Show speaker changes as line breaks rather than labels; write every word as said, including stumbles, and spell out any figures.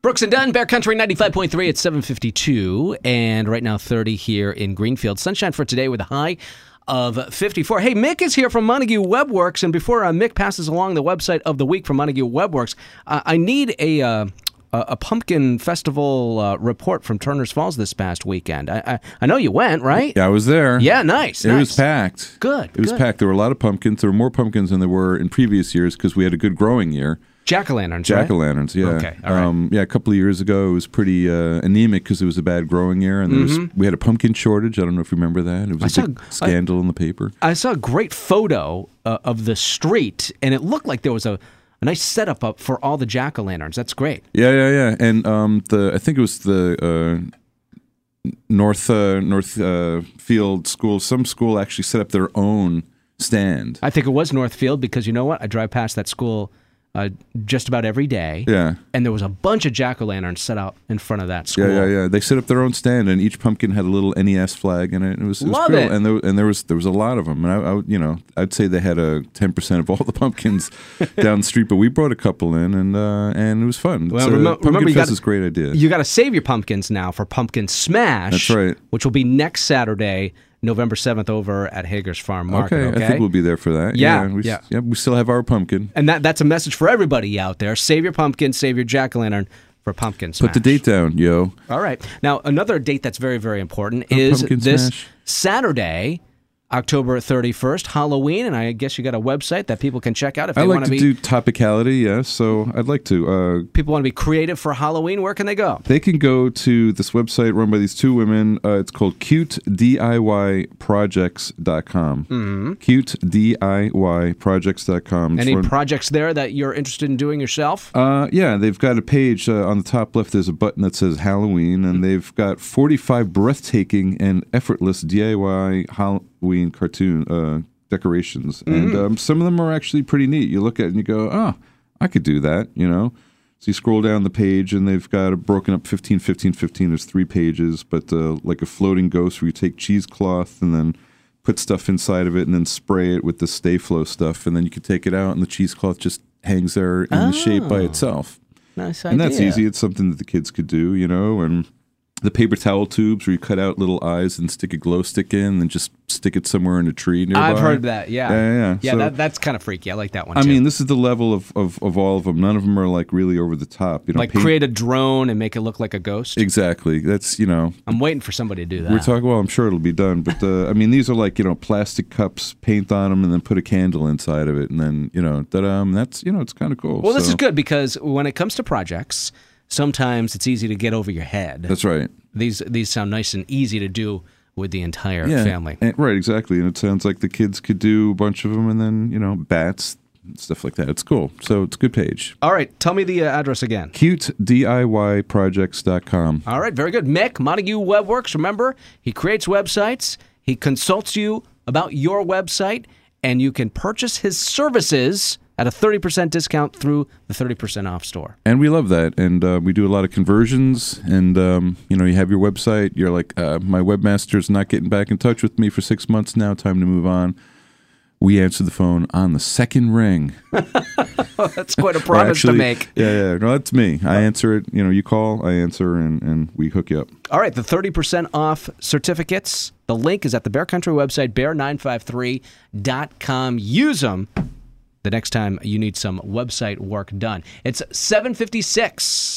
Brooks and Dunn, Bear Country ninety-five point three at seven fifty-two, and right now thirty here in Greenfield. Sunshine for today with a high of fifty-four. Hey, Mick is here from Montague Webworks, and before uh, Mick passes along the website of the week from Montague Webworks, uh, I need a uh, a pumpkin festival uh, report from Turner's Falls this past weekend. I, I I know you went, right?
Yeah, I was there.
Yeah, nice.
It
nice.
was packed.
Good.
It was
good.
packed. There were a lot of pumpkins. There were more pumpkins than there were in previous years because we had a good growing year.
Jack-o'-lanterns,
Jack-o'-lanterns,
right?
yeah.
Okay, all right.
Um, yeah, a couple of years ago, it was pretty uh, anemic because it was a bad growing year, and there
mm-hmm.
was, we had a pumpkin shortage. I don't know if you remember that. It was
I
a big
saw,
scandal
I,
in the paper.
I saw a great photo uh, of the street, and it looked like there was a, a nice setup up for all the jack-o'-lanterns. That's great.
Yeah, yeah, yeah. And um, the I think it was the uh, North uh, North uh, Field School. Some school actually set up their own stand.
I think it was Northfield because you know what? I drive past that school Uh, just about every day.
Yeah.
And there was a bunch of jack-o'-lanterns set out in front of that school.
Yeah, yeah, yeah. They set up their own stand, and each pumpkin had a little N E S flag in it. It was, it was
Love
cool.
it.
And there, and there was there was a lot of them. And I, I you know, I'd say they had a ten percent of all the pumpkins down the street, but we brought a couple in, and uh, and it was fun.
Well,
It's, uh,
rem-
Pumpkin
remember, you
Fest
gotta,
is a great idea.
You got to save your pumpkins now for Pumpkin Smash.
That's right.
Which will be next Saturday, November seventh, over at Hager's Farm Market.
Okay,
Okay,
I think we'll be there for that.
Yeah,
yeah, we,
yeah.
yeah. We still have our pumpkin.
And that that's a message for everybody out there. Save your pumpkin, save your jack-o'-lantern for Pumpkin Smash.
Put the date down, yo.
All right. Now, another date that's very, very important is
Pumpkin
this
Smash.
Saturday, October thirty-first, Halloween, and I guess you got a website that people can check out if
I
they
like
want
to
be.
do topicality, yes. So I'd like to. Uh,
People want to be creative for Halloween. Where can they go?
They can go to this website run by these two women. Uh, it's called cute D I Y projects dot com. Mm-hmm. cute D I Y projects dot com.
Any
run-
projects there that you're interested in doing yourself?
Uh, yeah, they've got a page uh, on the top left. There's a button that says Halloween, and they've got forty-five breathtaking and effortless D I Y Halloween cartoon uh, decorations,
Mm-hmm.
and um, some of them are actually pretty neat. You look at it and you go, "Oh, I could do that," you know. So you scroll down the page, and they've got it broken up fifteen, fifteen, fifteen. There's three pages, but uh, like a floating ghost where you take cheesecloth and then put stuff inside of it and then spray it with the Stay Flow stuff, and then you can take it out, and the cheesecloth just hangs there in
Oh.
the shape by itself.
Nice idea.
And that's easy. It's something that the kids could do, you know, and the paper towel tubes where you cut out little eyes and stick a glow stick in and just stick it somewhere in a tree nearby.
I've heard that, yeah.
Yeah, yeah, yeah.
Yeah,
So-
that, that's kind of freaky. I like that one,
I
too.
mean, this is the level of, of, of all of them. None of them are like really over the top. You know,
like
paint-
create a drone and make it look like a ghost.
Exactly. That's, you know,
I'm waiting for somebody to do that.
we're talking, well, I'm sure it'll be done. But, uh, I mean, these are like, you know, plastic cups, paint on them, and then put a candle inside of it. And then, you know, da-da, that's, you know, it's kind of cool.
Well, this
So-
is good because when it comes to projects, sometimes it's easy to get over your head.
That's right.
These these sound nice and easy to do with the entire
Yeah.
family.
And- right, exactly. And it sounds like the kids could do a bunch of them and then, you know, bats, stuff like that. It's cool. So it's a good page.
All right, tell me the uh, address again.
cute D I Y projects dot com.
All right, very good. Mick, Montague Webworks, remember, he creates websites, he consults you about your website, and you can purchase his services at a thirty percent discount through the thirty percent off store.
And we love that. And uh, we do a lot of conversions. And, um, you know, you have your website. You're like, uh, my webmaster's not getting back in touch with me for six months now. Time to move on. We answer the phone on the second ring.
That's quite a
Or
promise
actually-
to make.
Yeah, yeah. No, that's me. I answer it. You know, you call, I answer, and, and we hook you up.
All right, the thirty percent off certificates. The link is at the Bear Country website, bear nine five three dot com. Use them the next time you need some website work done. It's seven fifty-six.